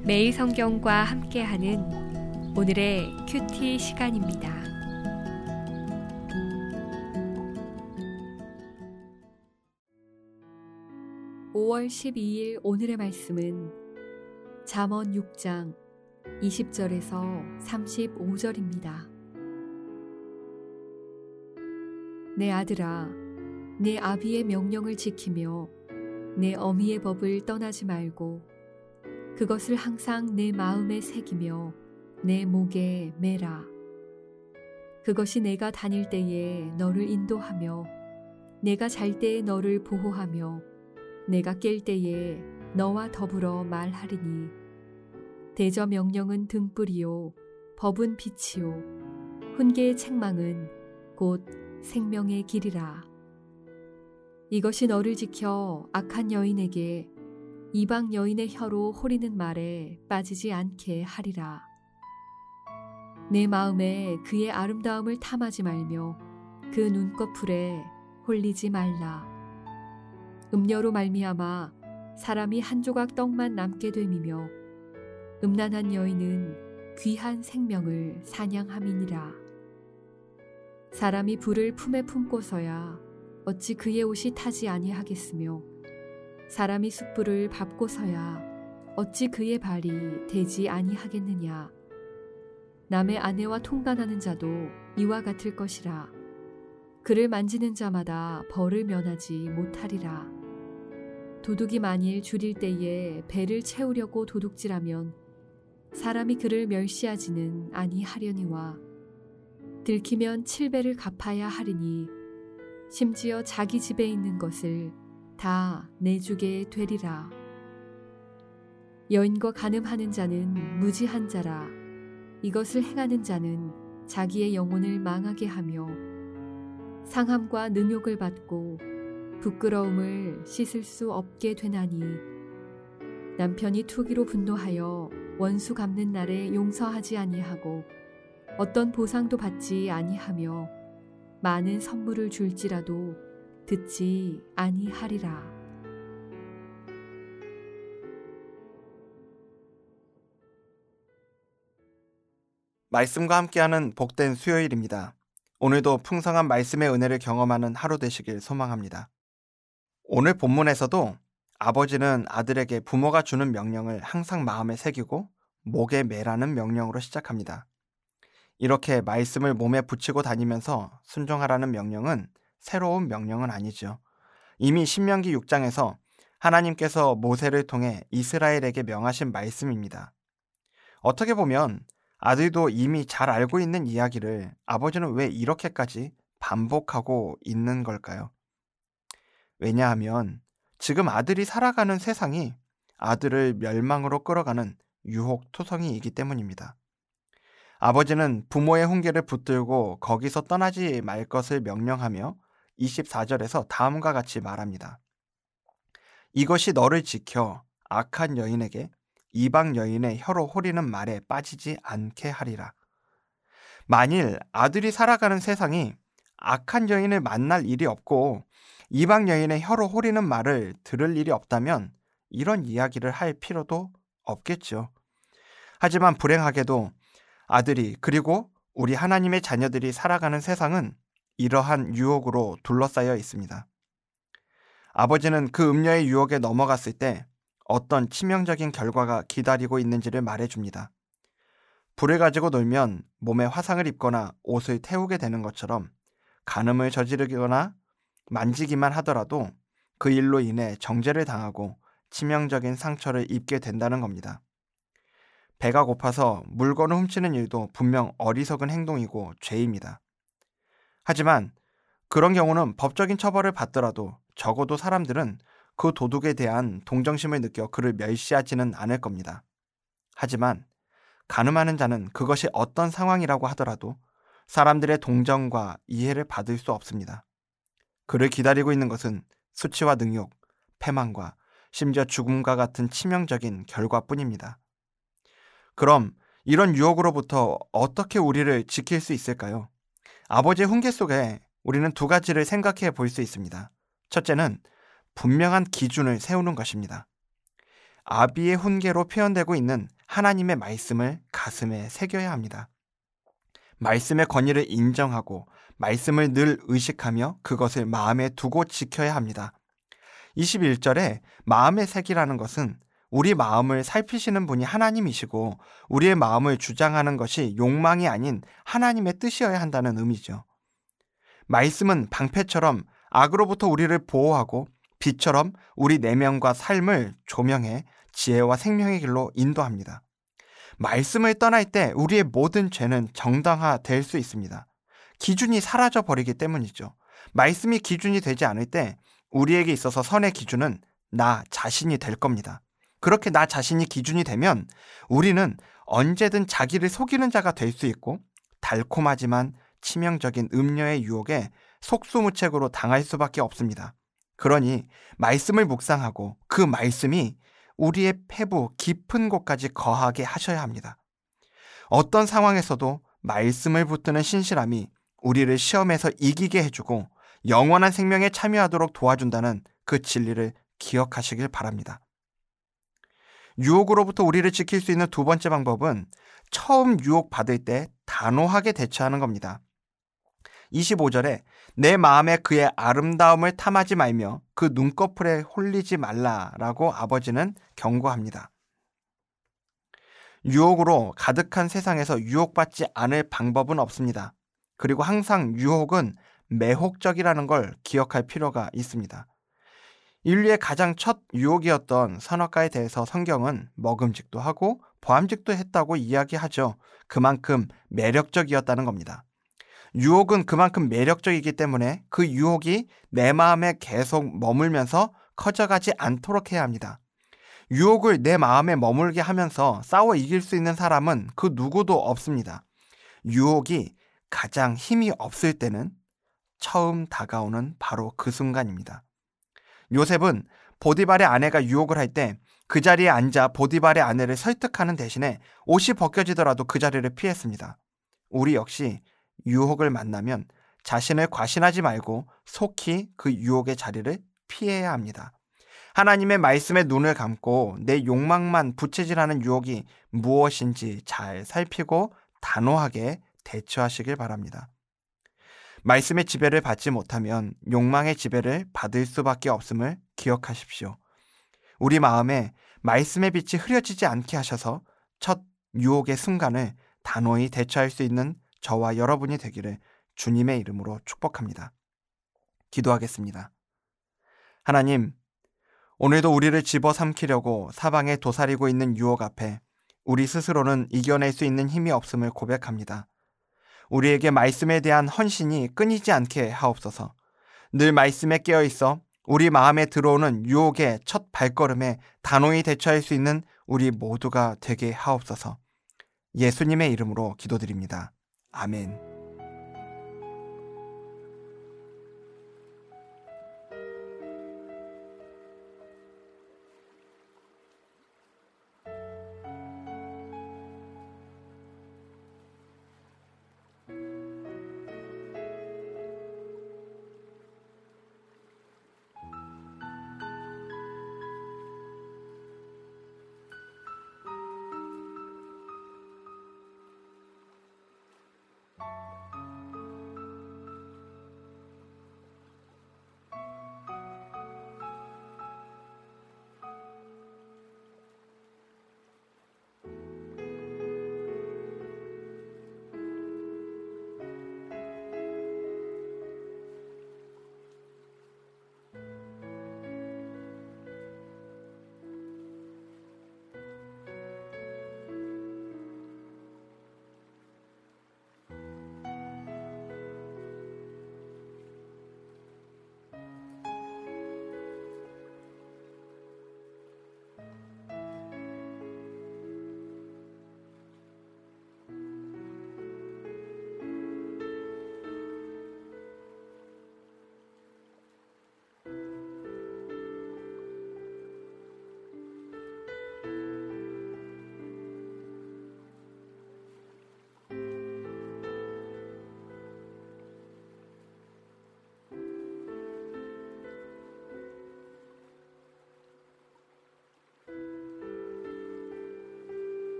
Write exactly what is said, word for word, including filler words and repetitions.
매일 성경과 함께하는 오늘의 큐티 시간입니다. 오월 십이일 오늘의 말씀은 잠언 육 장 이십 절에서 삼십오 절입니다. 내 아들아, 내 아비의 명령을 지키며 내 어미의 법을 떠나지 말고 그것을 항상 내 마음에 새기며 내 목에 매라. 그것이 내가 다닐 때에 너를 인도하며 내가 잘 때에 너를 보호하며 내가 깰 때에 너와 더불어 말하리니 대저 명령은 등불이요 법은 빛이요 훈계의 책망은 곧 생명의 길이라. 이것이 너를 지켜 악한 여인에게 이방 여인의 혀로 호리는 말에 빠지지 않게 하리라. 내 마음에 그의 아름다움을 탐하지 말며 그 눈꺼풀에 홀리지 말라. 음녀로 말미암아 사람이 한 조각 떡만 남게 됨이며 음란한 여인은 귀한 생명을 사냥함이니라. 사람이 불을 품에 품고서야 어찌 그의 옷이 타지 아니하겠으며 사람이 숯불을 밟고서야 어찌 그의 발이 되지 아니하겠느냐. 남의 아내와 통간하는 자도 이와 같을 것이라. 그를 만지는 자마다 벌을 면하지 못하리라. 도둑이 만일 줄일 때에 배를 채우려고 도둑질하면 사람이 그를 멸시하지는 아니하려니와 들키면 칠배를 갚아야 하리니 심지어 자기 집에 있는 것을 다 내주게 되리라. 여인과 간음하는 자는 무지한 자라. 이것을 행하는 자는 자기의 영혼을 망하게 하며 상함과 능욕을 받고 부끄러움을 씻을 수 없게 되나니 남편이 투기로 분노하여 원수 갚는 날에 용서하지 아니하고 어떤 보상도 받지 아니하며 많은 선물을 줄지라도 듣지 아니하리라. 말씀과 함께하는 복된 수요일입니다. 오늘도 풍성한 말씀의 은혜를 경험하는 하루 되시길 소망합니다. 오늘 본문에서도 아버지는 아들에게 부모가 주는 명령을 항상 마음에 새기고 목에 매라는 명령으로 시작합니다. 이렇게 말씀을 몸에 붙이고 다니면서 순종하라는 명령은 새로운 명령은 아니죠. 이미 신명기 육 장에서 하나님께서 모세를 통해 이스라엘에게 명하신 말씀입니다. 어떻게 보면 아들도 이미 잘 알고 있는 이야기를 아버지는 왜 이렇게까지 반복하고 있는 걸까요? 왜냐하면 지금 아들이 살아가는 세상이 아들을 멸망으로 끌어가는 유혹 투성이이기 때문입니다. 아버지는 부모의 훈계를 붙들고 거기서 떠나지 말 것을 명령하며 이십사 절에서 다음과 같이 말합니다. 이것이 너를 지켜 악한 여인에게 이방 여인의 혀로 호리는 말에 빠지지 않게 하리라. 만일 아들이 살아가는 세상이 악한 여인을 만날 일이 없고 이방 여인의 혀로 호리는 말을 들을 일이 없다면 이런 이야기를 할 필요도 없겠죠. 하지만 불행하게도 아들이 그리고 우리 하나님의 자녀들이 살아가는 세상은 이러한 유혹으로 둘러싸여 있습니다. 아버지는 그 음녀의 유혹에 넘어갔을 때 어떤 치명적인 결과가 기다리고 있는지를 말해줍니다. 불을 가지고 놀면 몸에 화상을 입거나 옷을 태우게 되는 것처럼 간음을 저지르거나 만지기만 하더라도 그 일로 인해 정죄를 당하고 치명적인 상처를 입게 된다는 겁니다. 배가 고파서 물건을 훔치는 일도 분명 어리석은 행동이고 죄입니다. 하지만 그런 경우는 법적인 처벌을 받더라도 적어도 사람들은 그 도둑에 대한 동정심을 느껴 그를 멸시하지는 않을 겁니다. 하지만 간음하는 자는 그것이 어떤 상황이라고 하더라도 사람들의 동정과 이해를 받을 수 없습니다. 그를 기다리고 있는 것은 수치와 능욕, 패망과 심지어 죽음과 같은 치명적인 결과뿐입니다. 그럼 이런 유혹으로부터 어떻게 우리를 지킬 수 있을까요? 아버지의 훈계 속에 우리는 두 가지를 생각해 볼 수 있습니다. 첫째는 분명한 기준을 세우는 것입니다. 아비의 훈계로 표현되고 있는 하나님의 말씀을 가슴에 새겨야 합니다. 말씀의 권위를 인정하고 말씀을 늘 의식하며 그것을 마음에 두고 지켜야 합니다. 이십일 절에 마음의 색이라는 것은 우리 마음을 살피시는 분이 하나님이시고 우리의 마음을 주장하는 것이 욕망이 아닌 하나님의 뜻이어야 한다는 의미죠. 말씀은 방패처럼 악으로부터 우리를 보호하고 빛처럼 우리 내면과 삶을 조명해 지혜와 생명의 길로 인도합니다. 말씀을 떠날 때 우리의 모든 죄는 정당화될 수 있습니다. 기준이 사라져 버리기 때문이죠. 말씀이 기준이 되지 않을 때 우리에게 있어서 선의 기준은 나 자신이 될 겁니다. 그렇게 나 자신이 기준이 되면 우리는 언제든 자기를 속이는 자가 될 수 있고 달콤하지만 치명적인 음료의 유혹에 속수무책으로 당할 수밖에 없습니다. 그러니 말씀을 묵상하고 그 말씀이 우리의 폐부 깊은 곳까지 거하게 하셔야 합니다. 어떤 상황에서도 말씀을 붙드는 신실함이 우리를 시험에서 이기게 해주고 영원한 생명에 참여하도록 도와준다는 그 진리를 기억하시길 바랍니다. 유혹으로부터 우리를 지킬 수 있는 두 번째 방법은 처음 유혹받을 때 단호하게 대처하는 겁니다. 이십오 절에 내 마음에 그의 아름다움을 탐하지 말며 그 눈꺼풀에 홀리지 말라라고 아버지는 경고합니다. 유혹으로 가득한 세상에서 유혹받지 않을 방법은 없습니다. 그리고 항상 유혹은 매혹적이라는 걸 기억할 필요가 있습니다. 인류의 가장 첫 유혹이었던 선악과에 대해서 성경은 먹음직도 하고 보암직도 했다고 이야기하죠. 그만큼 매력적이었다는 겁니다. 유혹은 그만큼 매력적이기 때문에 그 유혹이 내 마음에 계속 머물면서 커져가지 않도록 해야 합니다. 유혹을 내 마음에 머물게 하면서 싸워 이길 수 있는 사람은 그 누구도 없습니다. 유혹이 가장 힘이 없을 때는 처음 다가오는 바로 그 순간입니다. 요셉은 보디발의 아내가 유혹을 할 때 그 자리에 앉아 보디발의 아내를 설득하는 대신에 옷이 벗겨지더라도 그 자리를 피했습니다. 우리 역시 유혹을 만나면 자신을 과신하지 말고 속히 그 유혹의 자리를 피해야 합니다. 하나님의 말씀에 눈을 감고 내 욕망만 부채질하는 유혹이 무엇인지 잘 살피고 단호하게 대처하시길 바랍니다. 말씀의 지배를 받지 못하면 욕망의 지배를 받을 수밖에 없음을 기억하십시오. 우리 마음에 말씀의 빛이 흐려지지 않게 하셔서 첫 유혹의 순간을 단호히 대처할 수 있는 저와 여러분이 되기를 주님의 이름으로 축복합니다. 기도하겠습니다. 하나님, 오늘도 우리를 집어삼키려고 사방에 도사리고 있는 유혹 앞에 우리 스스로는 이겨낼 수 있는 힘이 없음을 고백합니다. 우리에게 말씀에 대한 헌신이 끊이지 않게 하옵소서. 늘 말씀에 깨어있어 우리 마음에 들어오는 유혹의 첫 발걸음에 단호히 대처할 수 있는 우리 모두가 되게 하옵소서. 예수님의 이름으로 기도드립니다. 아멘.